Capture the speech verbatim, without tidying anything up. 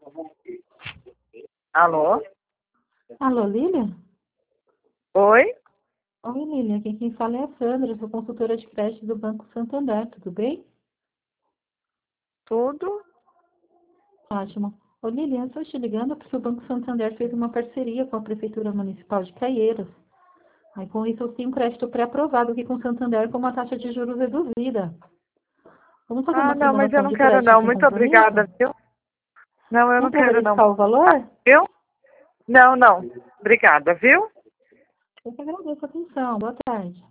Alô? Alô, Lilian? Oi? Oi, Lilian. Aqui quem fala é a Sandra, sou consultora de crédito do Banco Santander, tudo bem? Tudo? Ótimo. Ô, Lilian, eu estou te ligando porque o Banco Santander fez uma parceria com a Prefeitura Municipal de Caieiras. Aí, com isso, eu tenho um crédito pré-aprovado aqui com o Santander com uma taxa de juros reduzida. Vamos fazer Ah, uma não, mas eu simulação não de quero crédito não. sem Muito compromisso? obrigada, viu? Não, eu Não não para quero não. verificar o valor? Viu? Não, não. Obrigada, viu? Eu que agradeço a atenção. Boa tarde.